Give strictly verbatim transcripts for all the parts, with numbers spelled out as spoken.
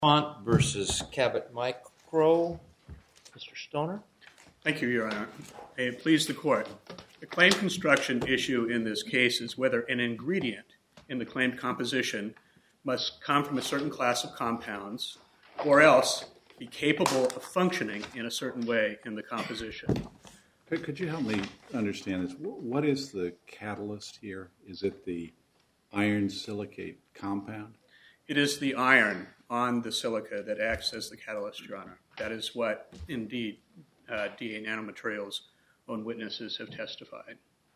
Font versus Cabot Micro. Mister Stoner. Thank you, Your Honor. May it please the Court. The claim construction issue in this case is whether an ingredient in the claimed composition must come from a certain class of compounds or else be capable of functioning in a certain way in the composition. Could, could you help me understand this? What is the catalyst here? Is it the iron silicate compound? It is the iron on the silica that acts as the catalyst, Your Honor. That is what, indeed, uh, D A Nanomaterials' own witnesses have testified.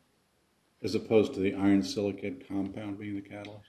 As opposed to the iron silicate compound being the catalyst?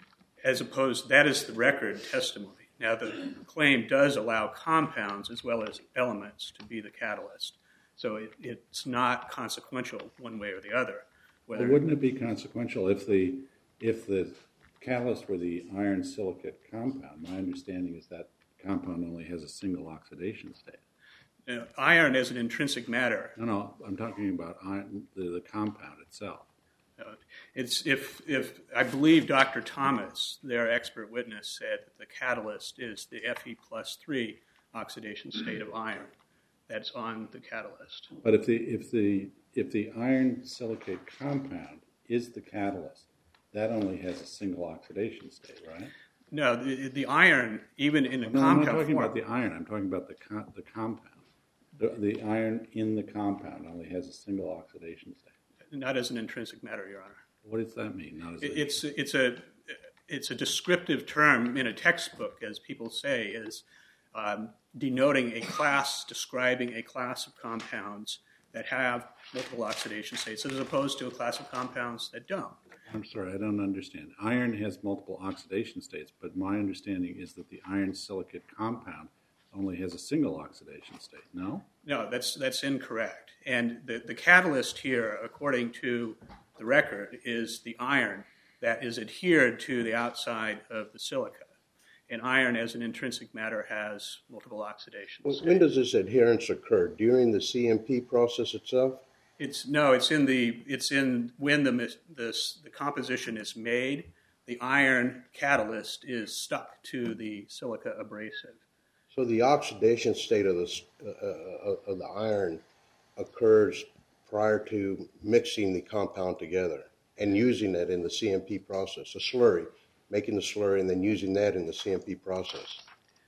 As opposed, that is the record testimony. Now, the claim does allow compounds as well as elements to be the catalyst. So it, it's not consequential one way or the other. Whether Well, wouldn't it be consequential if the if the catalyst were the iron silicate compound? My understanding is that compound only has a single oxidation state. Now, iron is an intrinsic matter. No, no, I'm talking about iron, the, the compound itself. Uh, it's if if I believe Doctor Thomas, their expert witness, said that the catalyst is the Fe plus three oxidation state of iron that's on the catalyst. But if the if the if the iron silicate compound is the catalyst, that only has a single oxidation state, right? No, the, the iron, even in a no, compound I'm not talking form, about the iron. I'm talking about the com- the compound. The, the iron in the compound only has a single oxidation state. not as an intrinsic matter, Your Honor. What does that mean? Not as It- a, It's it's a it's a descriptive term in a textbook, as people say, is um, denoting a class, describing a class of compounds that have multiple oxidation states, as opposed to a class of compounds that don't. I'm sorry, I don't understand. Iron has multiple oxidation states, but my understanding is that the iron silicate compound only has a single oxidation state. No? No, that's that's incorrect. And the, the catalyst here, according to the record, is the iron that is adhered to the outside of the silica. And iron, as an intrinsic matter, has multiple oxidation Well, states. when does this adherence occur? During the C M P process itself? It's no, it's in the it's in when the the the composition is made, the iron catalyst is stuck to the silica abrasive. So the oxidation state of the uh, uh, of the iron occurs prior to mixing the compound together and using it in the C M P process, a slurry, making the slurry and then using that in the C M P process.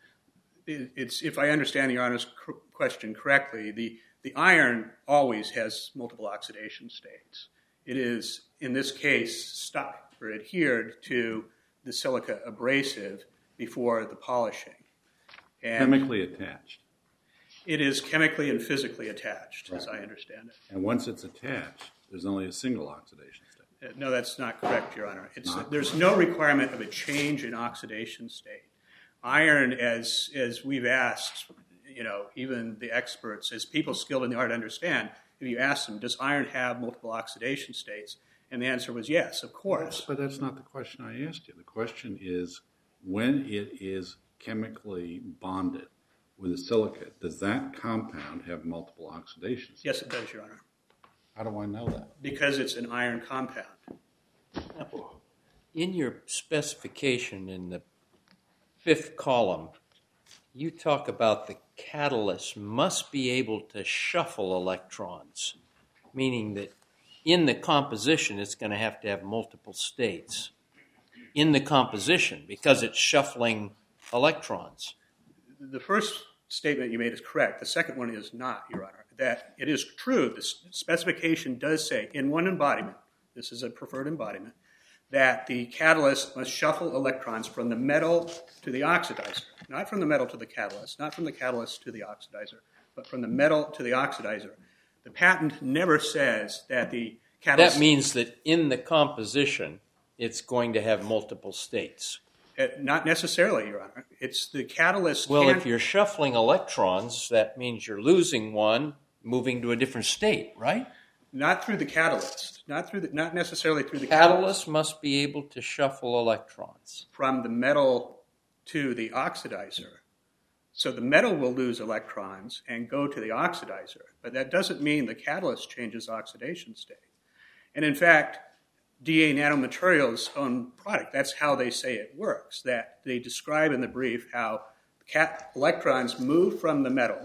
It, it's if I understand Your Honor's cr- question correctly, the The iron always has multiple oxidation states. It is, in this case, stuck or adhered to the silica abrasive before the polishing. And Chemically attached. it is chemically and physically attached, as Right. I understand it. And once it's attached, there's only a single oxidation state. Uh, No, that's not correct, Your Honor. It's, Not there's no requirement of a change in oxidation state. Iron, as as we've asked, you know, even the experts, as people skilled in the art understand, if you ask them, does iron have multiple oxidation states? And the answer was yes, of course. But that's not the question I asked you. The question is, when it is chemically bonded with a silicate, does that compound have multiple oxidation states? Yes, it does, Your Honor, How do I know that? because it's an iron compound. In your specification in the fifth column, you talk about the catalyst must be able to shuffle electrons, meaning that in the composition it's going to have to have multiple states in the composition because it's shuffling electrons. The first statement you made is correct. The second one is not, Your Honor. That it is true, the specification does say in one embodiment, this is a preferred embodiment, that the catalyst must shuffle electrons from the metal to the oxidizer. Not from the metal to the catalyst, not from the catalyst to the oxidizer, but from the metal to the oxidizer. The patent never says that the catalyst... That means that in the composition it's going to have multiple states. Uh, not necessarily, Your Honor. It's the catalyst... Well, can- if you're shuffling electrons, that means you're losing one, moving to a different state, right? Not through the catalyst. Not through the, not necessarily through the Catalyst must be able to shuffle electrons. from the metal to the oxidizer. So the metal will lose electrons and go to the oxidizer, but that doesn't mean the catalyst changes oxidation state. And in fact, D A Nanomaterials' own product, that's how they say it works, that they describe in the brief how cat electrons move from the metal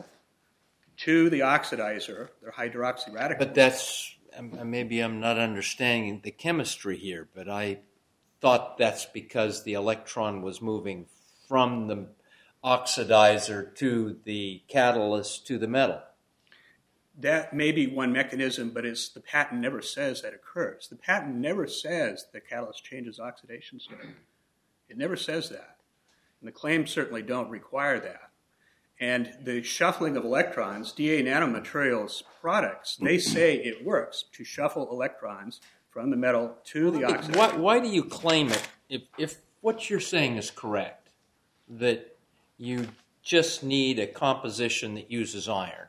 to the oxidizer, their hydroxy radicals. But that's, um, maybe I'm not understanding the chemistry here, but I thought that's because the electron was moving from the oxidizer to the catalyst to the metal. That may be one mechanism, but it's, the patent never says that occurs. The patent never says the catalyst changes oxidation state. It never says that. And the claims certainly don't require that. And the shuffling of electrons, D A Nanomaterials products, they say it works to shuffle electrons from the metal to the oxidizer. Why, why do you claim it, if, if what you're saying is correct, that you just need a composition that uses iron?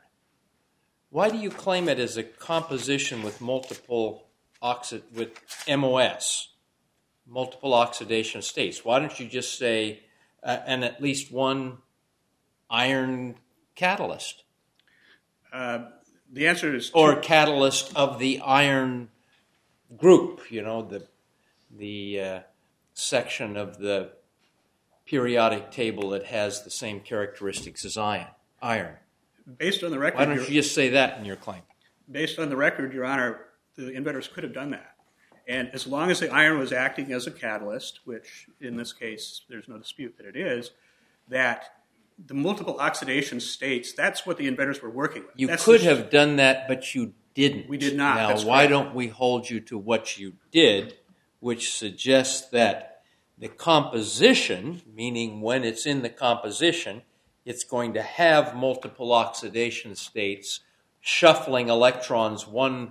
Why do you claim it as a composition with multiple oxid with M O S, multiple oxidation states? Why don't you just say uh, and at least one iron catalyst? Uh, the answer is or catalyst of the iron group. You know, the the uh, section of the periodic table that has the same characteristics as iron. Iron. Based on the record, why don't you just say that in your claim? Based on the record, Your Honor, the inventors could have done that. And as long as the iron was acting as a catalyst, which in this case there's no dispute that it is, that the multiple oxidation states, that's what the inventors were working with. You that's could the, have done that, but you didn't. We did not. Now, That's why correct. don't we hold you to what you did, which suggests that the composition, meaning when it's in the composition, it's going to have multiple oxidation states, shuffling electrons one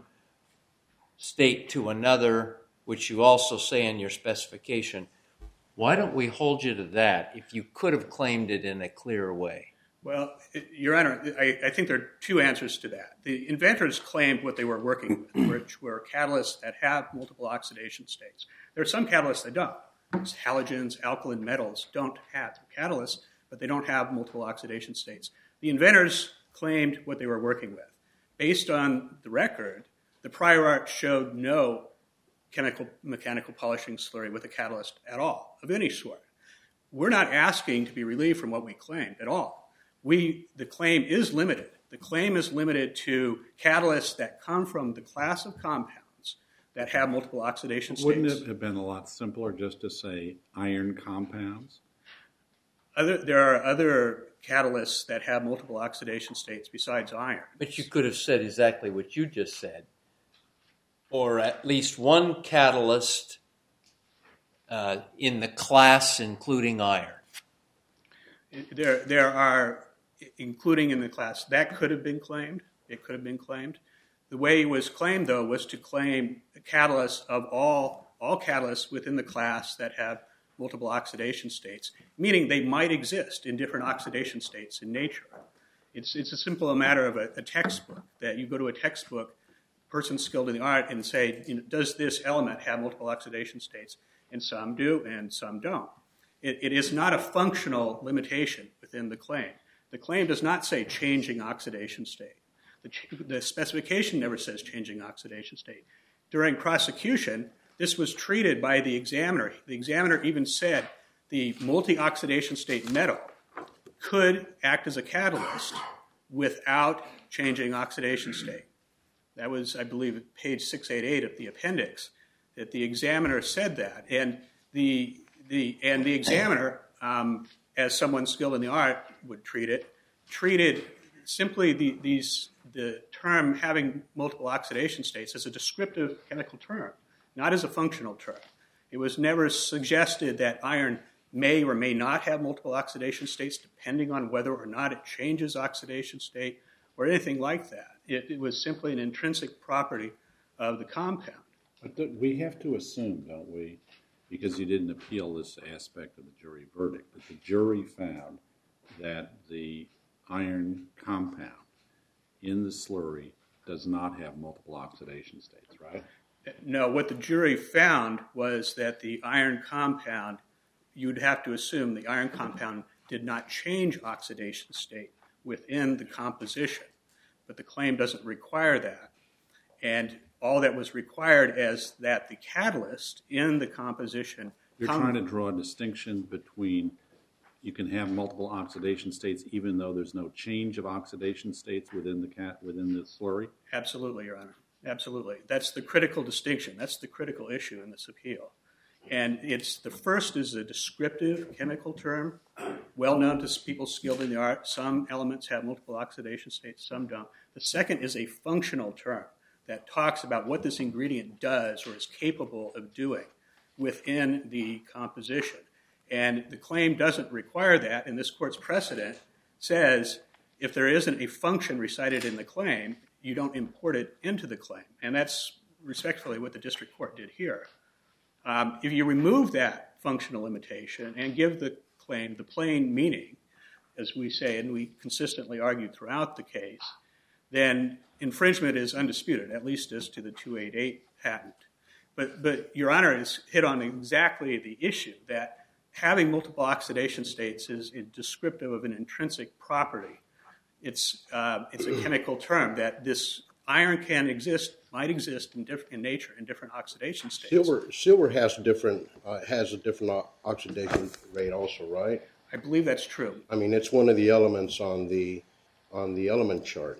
state to another, which you also say in your specification. Why don't we hold you to that if you could have claimed it in a clearer way? Well, Your Honor, I, I think there are two answers to that. The inventors claimed what they were working with, which were catalysts that have multiple oxidation states. There are some catalysts that don't. Halogens, alkaline metals don't have catalysts, but they don't have multiple oxidation states. The inventors claimed what they were working with. Based on the record, the prior art showed no chemical mechanical polishing slurry with a catalyst at all, of any sort. We're not asking to be relieved from what we claimed at all. We, the claim is limited. The claim is limited to catalysts that come from the class of compounds that have multiple oxidation states. Wouldn't it have been a lot simpler just to say iron compounds? Other, there are other catalysts that have multiple oxidation states besides iron. But you could have said exactly what you just said. Or at least one catalyst uh, in the class including iron. There, there are, including in the class, that could have been claimed. It could have been claimed. The way it was claimed, though, was to claim catalysts of all, all catalysts within the class that have multiple oxidation states, meaning they might exist in different oxidation states in nature. It's, it's a simple matter of a, a textbook, that you go to a textbook, person skilled in the art, and say, you know, does this element have multiple oxidation states? And some do, and some don't. It, it is not a functional limitation within the claim. The claim does not say changing oxidation state. The, the specification never says changing oxidation state. During prosecution, this was treated by the examiner. The examiner even said the multi-oxidation state metal could act as a catalyst without changing oxidation state. That was, I believe, page six eighty-eight of the appendix, that the examiner said that. And the, the, and the examiner, um, as someone skilled in the art would treat it, treated simply the, these, the term having multiple oxidation states as a descriptive chemical term, not as a functional term. It was never suggested that iron may or may not have multiple oxidation states depending on whether or not it changes oxidation state or anything like that. It, it was simply an intrinsic property of the compound. But we have to assume, don't we, because you didn't appeal this aspect of the jury verdict, that the jury found that the iron compound in the slurry does not have multiple oxidation states, right? No, what the jury found was that the iron compound, you'd have to assume the iron compound did not change oxidation state within the composition. But the claim doesn't require that. And all that was required is that the catalyst in the composition... You're trying to draw a distinction between you can have multiple oxidation states even though there's no change of oxidation states within the cat within the slurry? Absolutely, Your Honor. Absolutely. That's the critical distinction. That's the critical issue in this appeal. And it's the first is a descriptive chemical term, well known to people skilled in the art. Some elements have multiple oxidation states, some don't. The second is a functional term that talks about what this ingredient does or is capable of doing within the composition. And the claim doesn't require that, and this court's precedent says if there isn't a function recited in the claim, you don't import it into the claim. And that's respectfully what the district court did here. Um, if you remove that functional limitation and give the claim the plain meaning, as we say, and we consistently argued throughout the case, then infringement is undisputed, at least as to the two eighty-eight patent. But, but Your Honor has hit on exactly the issue, that having multiple oxidation states is, is descriptive of an intrinsic property. It's, uh, it's a chemical term that this iron can exist, might exist in, diff- in nature in different oxidation states. Silver, silver has different uh, has a different o- oxidation rate also, right? I believe that's true. I mean, it's one of the elements on the on the element chart.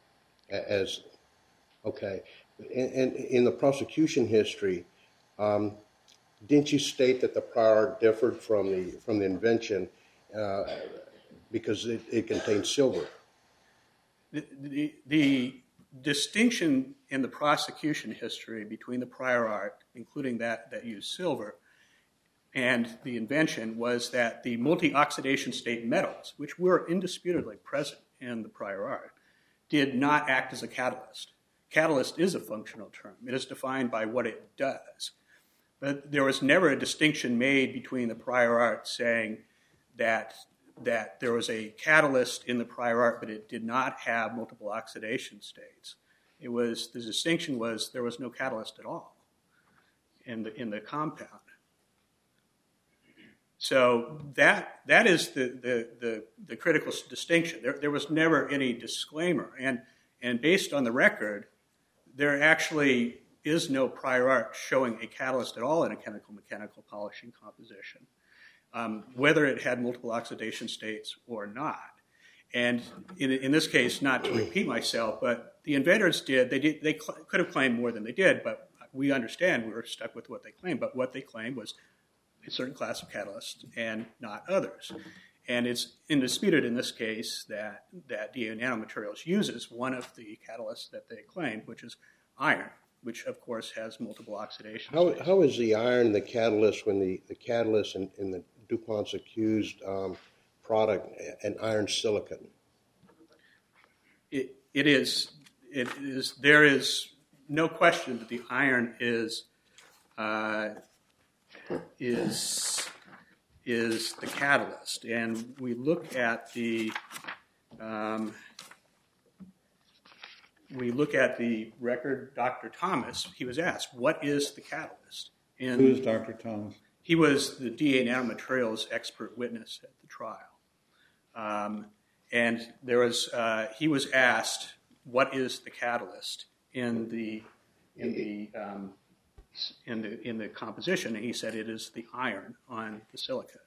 As okay, and in, in, in the prosecution history, um, didn't you state that the prior art differed from the from the invention uh, because it, it contained silver? The, the, the distinction in the prosecution history between the prior art, including that that used silver, and the invention was that the multi-oxidation state metals, which were indisputably present in the prior art, did not act as a catalyst. Catalyst is a functional term. It is defined by what it does. But there was never a distinction made between the prior art saying that that there was a catalyst in the prior art, but it did not have multiple oxidation states. It was, the distinction was there was no catalyst at all in the, in the compound. So that, that is the, the, the, the critical distinction. There, there was never any disclaimer. And, and based on the record, there actually is no prior art showing a catalyst at all in a chemical-mechanical polishing composition. Um, whether it had multiple oxidation states or not. And in, in this case, not to repeat myself, but the inventors did, they, did, they cl- could have claimed more than they did, but we understand we were stuck with what they claimed. But what they claimed was a certain class of catalysts and not others. And it's indisputed in this case that, that D A Nanomaterials uses one of the catalysts that they claimed, which is iron, which of course has multiple oxidation How, states. how is the iron the catalyst when the, the catalyst in, in the DuPont's accused um, product an iron silicate? It, it is. It is. There is no question that the iron is uh, is is the catalyst, and we look at the um, we look at the record. Doctor Thomas, he was asked, "What is the catalyst?" And Who is Doctor Thomas? he was the D A Nanomaterials expert witness at the trial. Um, and there was, uh, he was asked, what is the catalyst in the, in the, um, in the, in the composition? And he said it is the iron on the silicate.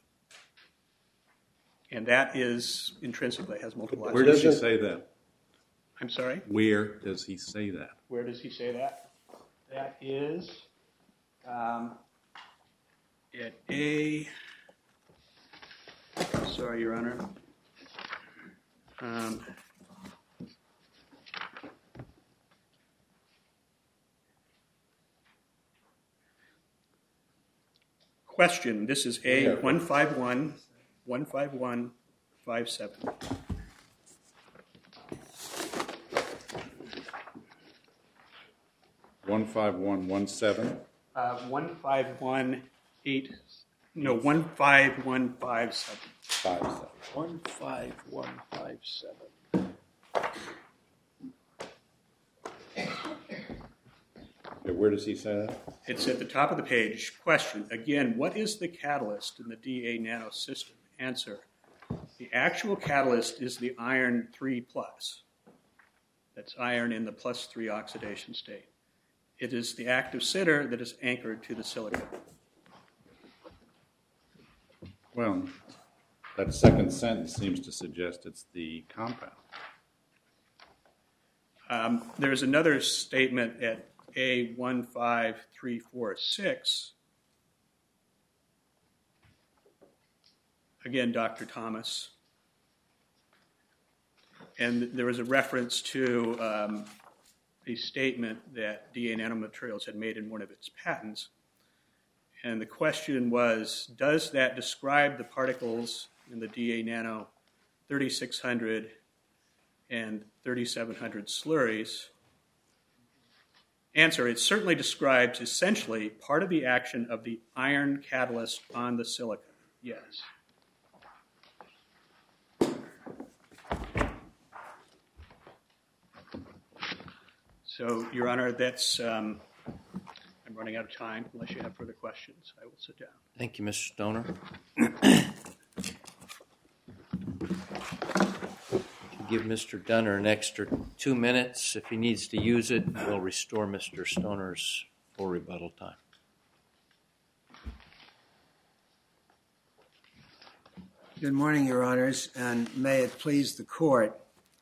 And that is intrinsically has multiple Where does he Doesn't- say that? I'm sorry? Where does he say that? Where does he say that? That is, um, at A, sorry, Your Honor. Um, question, this is A one five one, one five one, five seven. One five one one seven. Uh, one five one eight, no, one five one five seven. Five seven. One five one five seven. Okay, where does he say that? It's at the top of the page. Question, again, what is the catalyst in the D A Nano system? Answer, the actual catalyst is the iron three plus. That's iron in the plus three oxidation state. It is the active sitter that is anchored to the silicate. Well, That second sentence seems to suggest it's the compound. Um, there's another statement at A one five three four six. Again, Doctor Thomas. And there was a reference to um, a statement that D A Nanomaterials had made in one of its patents. And the question was, does that describe the particles in the D A Nano thirty-six hundred and thirty-seven hundred slurries? Answer, it certainly describes essentially part of the action of the iron catalyst on the silica. Yes. So, Your Honor, that's, um, I'm running out of time. Unless you have further questions, I will sit down. Thank you, Mister Stoner. Give Mister Dunner an extra two minutes. If he needs to use it, we'll restore Mister Stoner's full rebuttal time. Good morning, Your Honors, and may it please the Court.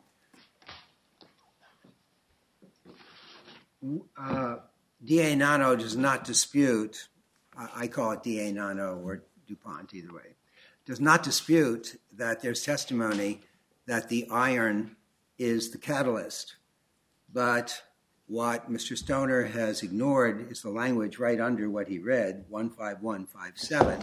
Uh, D A Nano does not dispute, I call it D A Nano or DuPont either way, does not dispute that there's testimony that the iron is the catalyst. But what Mister Stoner has ignored is the language right under what he read, one five one five seven.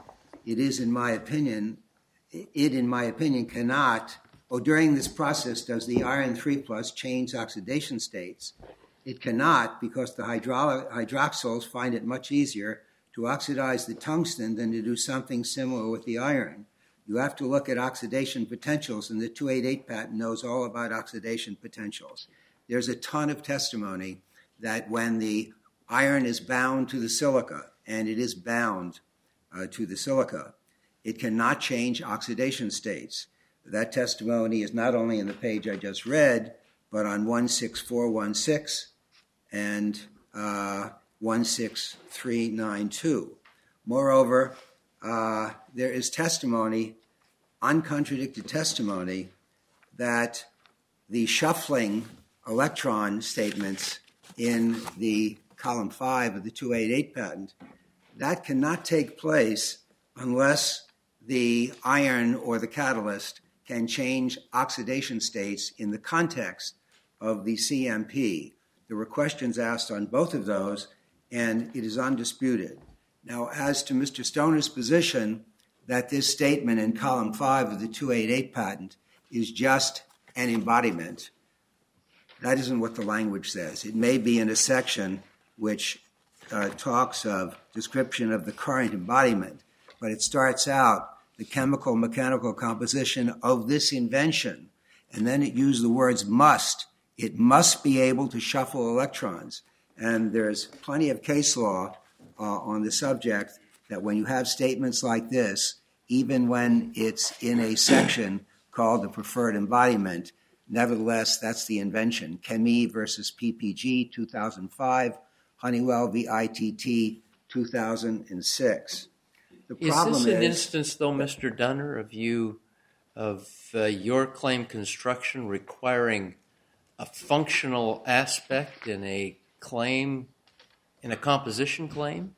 It is, in my opinion, it, in my opinion, cannot, oh, during this process, does the iron three plus change oxidation states? It cannot, because the hydro- hydroxyls find it much easier to oxidize the tungsten than to do something similar with the iron. You have to look at oxidation potentials, and the two eighty-eight patent knows all about oxidation potentials. There's a ton of testimony that when the iron is bound to the silica, and it is bound uh, to the silica, it cannot change oxidation states. That testimony is not only in the page I just read, but on one six four one six and uh, one six three nine two. Moreover, uh, there is testimony, uncontradicted testimony, that the shuffling electron statements in the column five of the two eighty-eight patent, that cannot take place unless the iron or the catalyst can change oxidation states in the context of the C M P. There were questions asked on both of those, and it is undisputed. Now, as to Mister Stoner's position that this statement in column five of the two eighty-eight patent is just an embodiment, that isn't what the language says. It may be in a section which uh, talks of description of the current embodiment, but it starts out the chemical mechanical composition of this invention, and then it used the words must. It must be able to shuffle electrons. And there's plenty of case law uh, on the subject that when you have statements like this, even when it's in a section called the preferred embodiment, nevertheless, that's the invention. Chemie versus P P G, two thousand five, Honeywell v. I T T, two thousand six. The problem is this an is, instance, though, Mister Dunner, of you, of uh, your claim construction requiring a functional aspect in a claim, in a composition claim?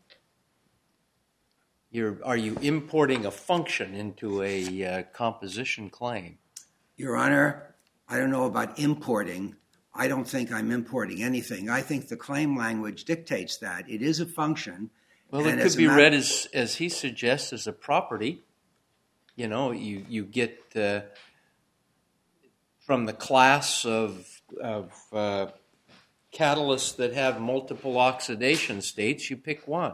You're, are you importing a function into a uh, composition claim? Your Honor, I don't know about importing. I don't think I'm importing anything. I think the claim language dictates that. It is a function. Well, it could be read as, as he suggests, as a property. You know, you, you get uh, from the class of, of uh, catalysts that have multiple oxidation states, you pick one.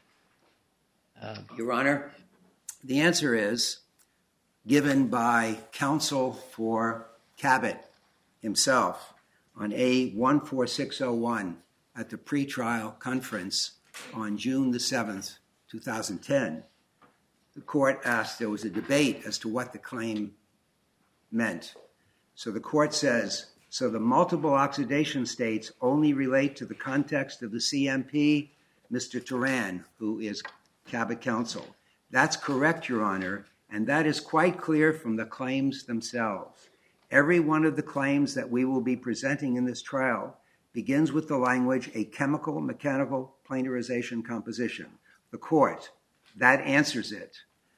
Uh, Your Honor, the answer is given by counsel for Cabot himself on A one four six oh one at the pretrial conference on June the seventh, two thousand ten. The court asked, there was a debate as to what the claim meant. So the court says, so the multiple oxidation states only relate to the context of the C M P, Mister Turan, who is Cabot counsel. That's correct, Your Honor, And that is quite clear from the claims themselves. Every one of the claims that we will be presenting in this trial begins with the language, a chemical, mechanical planarization composition. The court, that answers it.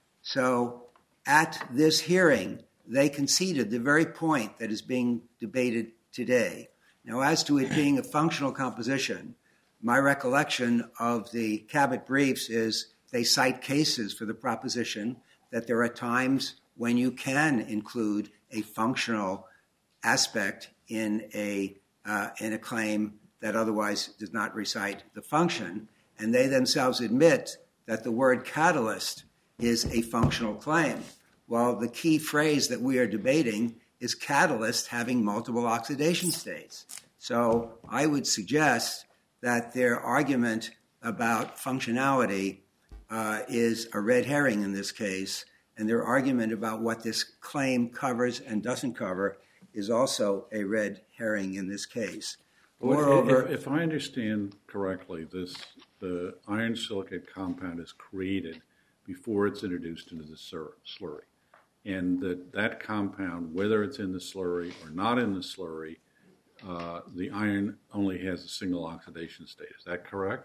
So at this hearing, they conceded the very point that is being debated today. Now, as to it being a functional composition, my recollection of the Cabot briefs is they cite cases for the proposition that there are times when you can include a functional aspect in a uh, in a claim that otherwise does not recite the function, and they themselves admit that the word catalyst is a functional claim. Well, the key phrase that we are debating is catalyst having multiple oxidation states. So I would suggest that their argument about functionality uh, is a red herring in this case, and their argument about what this claim covers and doesn't cover is also a red herring in this case. Moreover, if, if I understand correctly, this the iron silicate compound is created before it's introduced into the slurry, and that that compound, whether it's in the slurry or not in the slurry, uh, the iron only has a single oxidation state. Is that correct?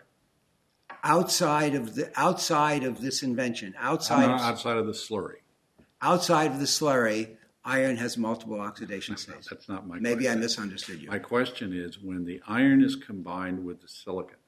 Outside of the outside of this invention, outside of, outside of the slurry, outside of the slurry, iron has multiple oxidation that's states. Not, that's not my. Maybe question. I misunderstood you. My question is, when the iron is combined with the silicate,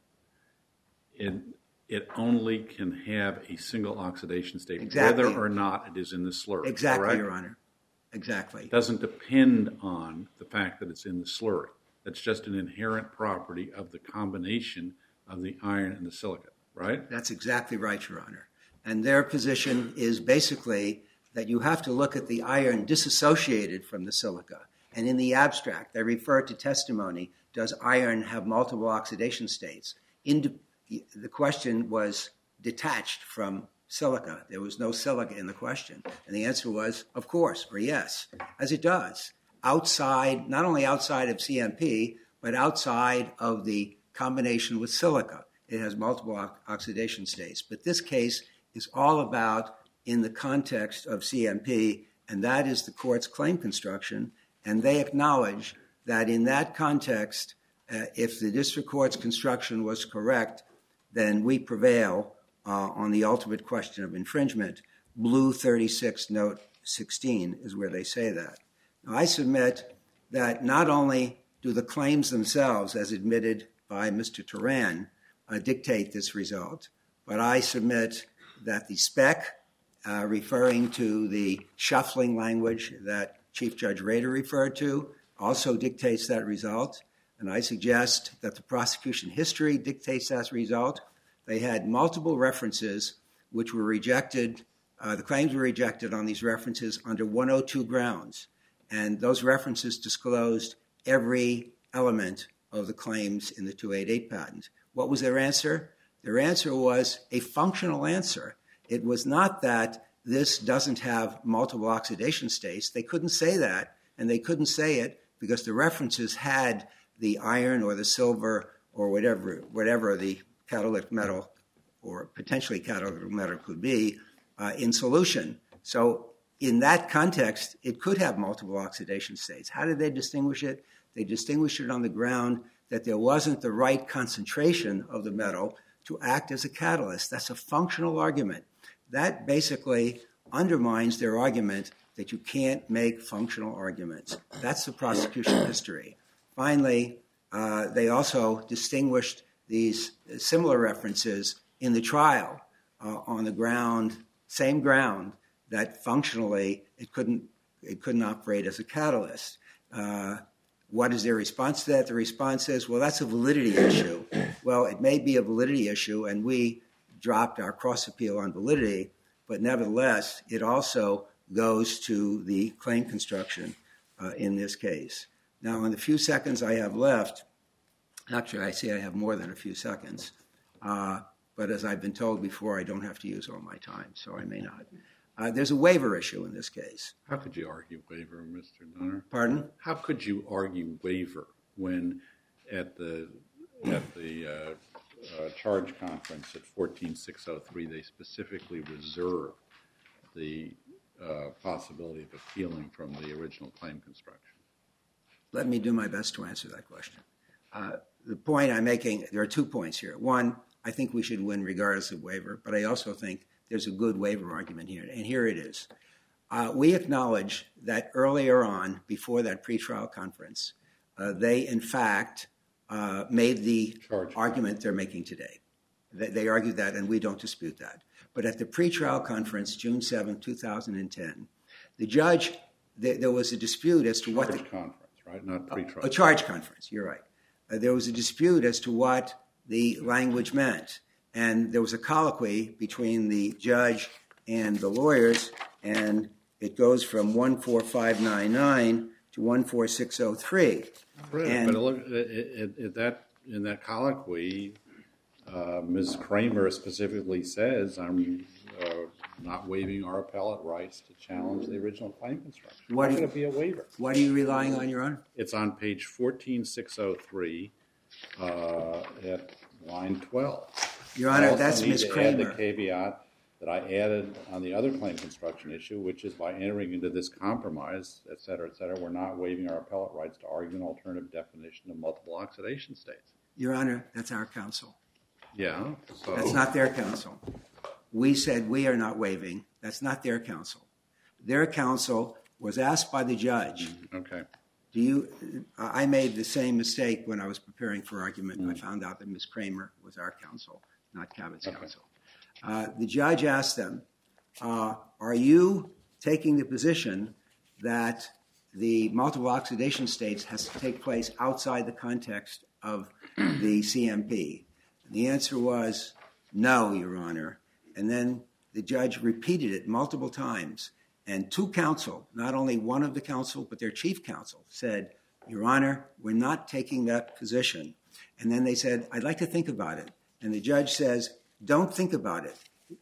it it only can have a single oxidation state, exactly. whether or not it is in the slurry. Exactly, correct? Your Honor. Exactly. It doesn't depend on the fact that it's in the slurry. That's just an inherent property of the combination of the iron and the silicate, right? That's exactly right, Your Honor. And their position is basically that you have to look at the iron disassociated from the silica. And in the abstract, they refer to testimony, does iron have multiple oxidation states? In, the question was detached from silica. There was no silica in the question. And the answer was, of course, or yes, as it does. Outside, not only outside of C M P, but outside of the combination with silica. It has multiple o- oxidation states. But this case is all about in the context of C M P, and that is the court's claim construction. And they acknowledge that in that context, uh, if the district court's construction was correct, then we prevail uh, on the ultimate question of infringement. Blue thirty-six, note sixteen is where they say that. Now, I submit that not only do the claims themselves, as admitted by Mister Turan, uh, dictate this result, but I submit that the spec, uh, referring to the shuffling language that Chief Judge Rader referred to, also dictates that result. And I suggest that the prosecution history dictates that result. They had multiple references which were rejected. Uh, the claims were rejected on these references under one oh two grounds. And those references disclosed every element of the claims in the two eighty-eight patent. What was their answer? Their answer was a functional answer. It was not that this doesn't have multiple oxidation states. They couldn't say that, and they couldn't say it because the references had the iron or the silver or whatever, whatever the catalytic metal or potentially catalytic metal could be uh, in solution. So in that context, it could have multiple oxidation states. How did they distinguish it? They distinguished it on the ground that there wasn't the right concentration of the metal to act as a catalyst. That's a functional argument. That basically undermines their argument that you can't make functional arguments. That's the prosecution history. Finally, uh, they also distinguished these similar references in the trial uh, on the ground, same ground, that functionally it couldn't it couldn't operate as a catalyst. Uh, what is their response to that? The response is, well, that's a validity issue. Well, it may be a validity issue, and we dropped our cross appeal on validity, but nevertheless, it also goes to the claim construction uh, in this case. Now, in the few seconds I have left, actually, I say I have more than a few seconds, uh, but as I've been told before, I don't have to use all my time, so I may not. Uh, there's a waiver issue in this case. How could you argue waiver, Mister Donner? Pardon? How could you argue waiver when at the at the uh, uh, charge conference at fourteen six oh three they specifically reserve the uh, possibility of appealing from the original claim construction? Let me do my best to answer that question. Uh, the point I'm making, there are two points here. One, I think we should win regardless of waiver, but I also think there's a good waiver argument here, and here it is. Uh, we acknowledge that earlier on, before that pretrial conference, uh, they, in fact, uh, made the Charge. argument they're making today. They, they argued that, and we don't dispute that. But at the pretrial conference, June seventh, two thousand ten, the judge, th- there was a dispute as to what Charge the... conference, right? Not pretrial. A charge conference, you're right. Uh, there was a dispute as to what the language meant. And there was a colloquy between the judge and the lawyers, and it goes from one four five nine nine to one four six oh three. Right, And- but look, it, it, it, that, in that colloquy, uh, Miz Kramer specifically says, I'm uh, not waiving our appellate rights to challenge the original claim construction. What How do could you- it be a waiver? What are you relying on, Your Honor? It's on page fourteen six oh three uh, at line twelve. Your I Honor, also that's need Miz to add Kramer. the caveat that I added on the other claim construction issue, which is by entering into this compromise, et cetera, et cetera, we're not waiving our appellate rights to argue an alternative definition of multiple oxidation states. Your Honor, that's our counsel. Yeah. So That's not their counsel. We said we are not waiving. That's not their counsel. Their counsel was asked by the judge, Okay. do you, I made the same mistake when I was preparing for argument. I found out that Miz Kramer was our counsel, not Cabot's Okay. counsel. Uh, the judge asked them, uh, are you taking the position that the multiple oxidation states has to take place outside the context of the C M P? And the answer was no, Your Honor. And then the judge repeated it multiple times. And two counsel, not only one of the counsel, but their chief counsel, said, Your Honor, we're not taking that position. And then they said, I'd like to think about it. And the judge says, don't think about it.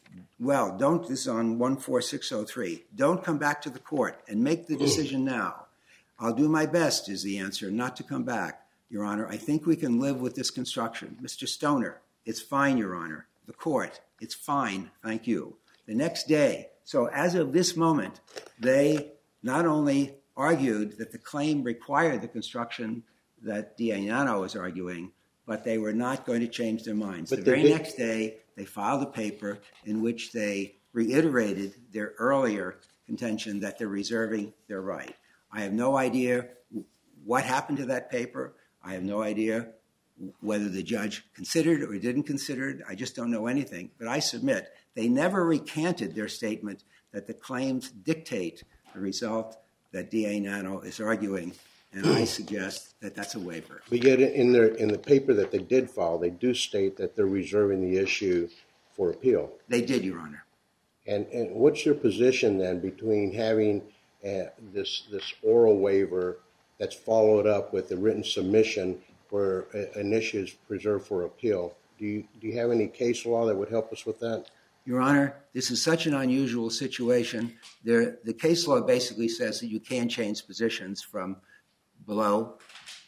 Well, don't, this is on one four six oh three. Don't come back to the court and make the decision now. I'll do my best, is the answer, not to come back, Your Honor. I think we can live with this construction. Mister Stoner, it's fine, Your Honor. The court, it's fine, thank you. The next day, so as of this moment, they not only argued that the claim required the construction that Diagnano was arguing, but they were not going to change their minds. But the they very did- next day, they filed a paper in which they reiterated their earlier contention that they're reserving their right. I have no idea what happened to that paper. I have no idea whether the judge considered it or didn't consider it. I just don't know anything. But I submit they never recanted their statement that the claims dictate the result that D A Nano is arguing, and I suggest that that's a waiver. But yet in their, in the paper that they did file, they do state that they're reserving the issue for appeal. They did, Your Honor. And, and what's your position then between having uh, this, this oral waiver that's followed up with a written submission where a- an issue is preserved for appeal? Do you, do you have any case law that would help us with that? Your Honor, this is such an unusual situation. There, the case law basically says that you can change positions from below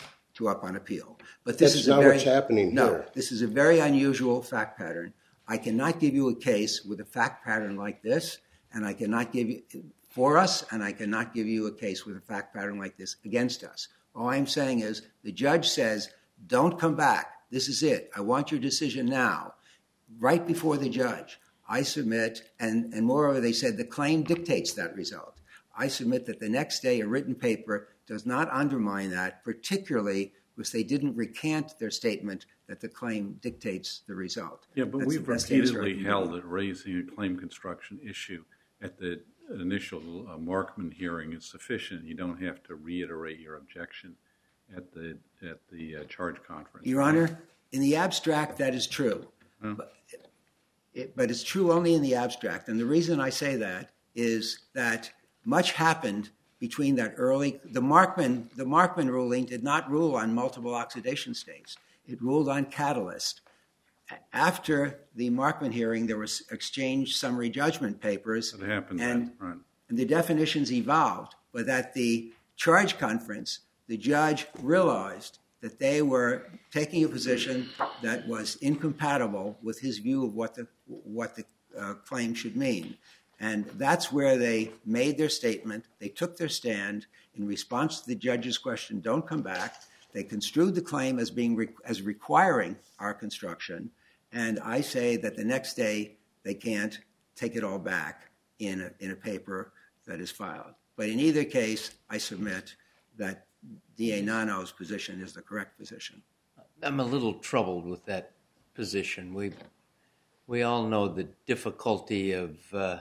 to up on appeal. But this That's is a not very, what's happening no, here. this is a very unusual fact pattern. I cannot give you a case with a fact pattern like this, and I cannot give you for us, and I cannot give you a case with a fact pattern like this against us. All I'm saying is the judge says, don't come back. This is it. I want your decision now. Right before the judge, I submit, and, and moreover, they said the claim dictates that result. I submit that the next day a written paper does not undermine that, particularly because they didn't recant their statement that the claim dictates the result. Yeah, but That's we've the best answer I repeatedly can held give. that raising a claim construction issue at the initial uh, Markman hearing is sufficient. You don't have to reiterate your objection at the at the uh, charge conference. Your Honor, in the abstract, that is true. Huh? But, it, but it's true only in the abstract. And the reason I say that is that much happened between that early, the Markman, the Markman ruling did not rule on multiple oxidation states. It ruled on catalyst. After the Markman hearing, there was exchanged summary judgment papers. It happened and, then, right. and the definitions evolved. But at the charge conference, the judge realized that they were taking a position that was incompatible with his view of what the what the uh, claim should mean. And that's where they made their statement. They took their stand in response to the judge's question, don't come back. They construed the claim as being re- as requiring our construction. And I say that the next day they can't take it all back in a, in a paper that is filed. But in either case, I submit that D A Nano's position is the correct position. I'm a little troubled with that position. We we all know the difficulty of uh,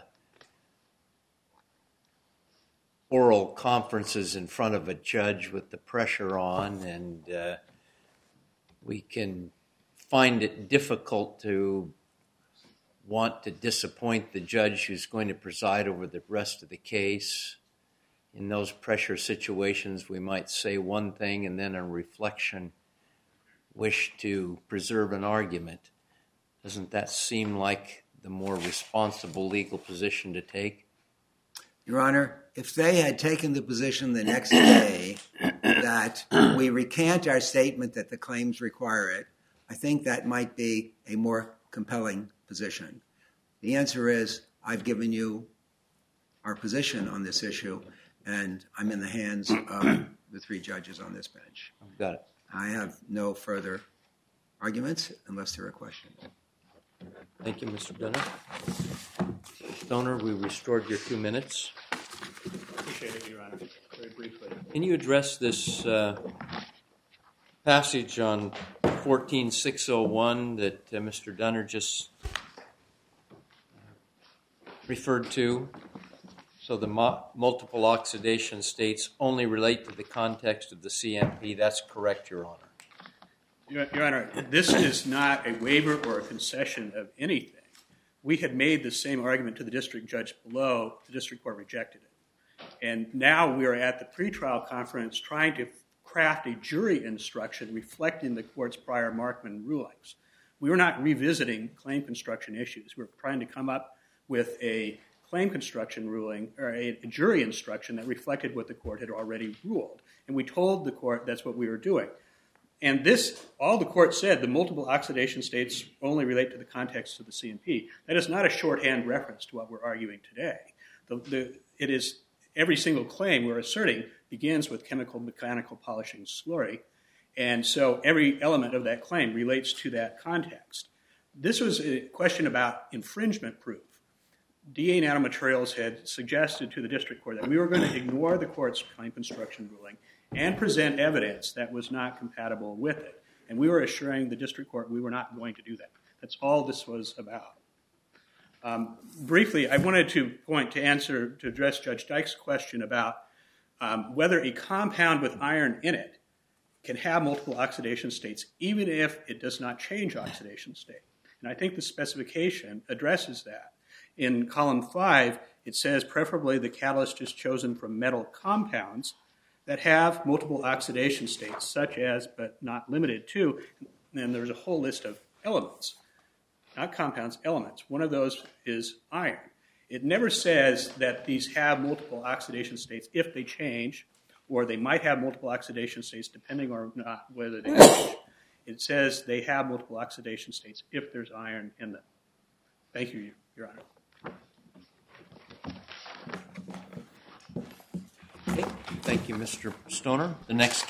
oral conferences in front of a judge with the pressure on, and uh, we can find it difficult to want to disappoint the judge who's going to preside over the rest of the case. In those pressure situations, we might say one thing and then on reflection wish to preserve an argument. Doesn't that seem like the more responsible legal position to take? Your Honor, if they had taken the position the next day that we recant our statement that the claims require it, I think that might be a more compelling position. The answer is I've given you our position on this issue, and I'm in the hands of the three judges on this bench. I've got it. I have no further arguments unless there are questions. Thank you, Mister Dunner. Stoner, we restored your two minutes. Appreciate it, Your Honor. Very briefly. Can you address this uh, passage on fourteen six oh one that uh, Mister Dunner just referred to? So the mo- multiple oxidation states only relate to the context of the C M P. That's correct, Your Honor. Your, Your Honor, this is not a waiver or a concession of anything. We had made the same argument to the district judge below. The district court rejected it. And now we are at the pretrial conference trying to craft a jury instruction reflecting the court's prior Markman rulings. We were not revisiting claim construction issues. We were trying to come up with a claim construction ruling or a, a jury instruction that reflected what the court had already ruled. And we told the court that's what we were doing. And this, all the court said, the multiple oxidation states only relate to the context of the C M P. That is not a shorthand reference to what we're arguing today. The, the, it is every single claim we're asserting begins with chemical mechanical polishing slurry. And so every element of that claim relates to that context. This was a question about infringement proof. D A Nanomaterials had suggested to the district court that we were going to ignore the court's claim construction ruling and present evidence that was not compatible with it. And we were assuring the district court we were not going to do that. That's all this was about. Um, briefly, I wanted to point to answer, to address Judge Dyke's question about um, whether a compound with iron in it can have multiple oxidation states, even if it does not change oxidation state. And I think the specification addresses that. In column five, it says preferably the catalyst is chosen from metal compounds that have multiple oxidation states, such as, but not limited to, and there's a whole list of elements, not compounds, elements. One of those is iron. It never says that these have multiple oxidation states if they change, or they might have multiple oxidation states depending on not whether they change. It says they have multiple oxidation states if there's iron in them. Thank you, Your Honor. Okay. Thank you, Mister Stoner. The next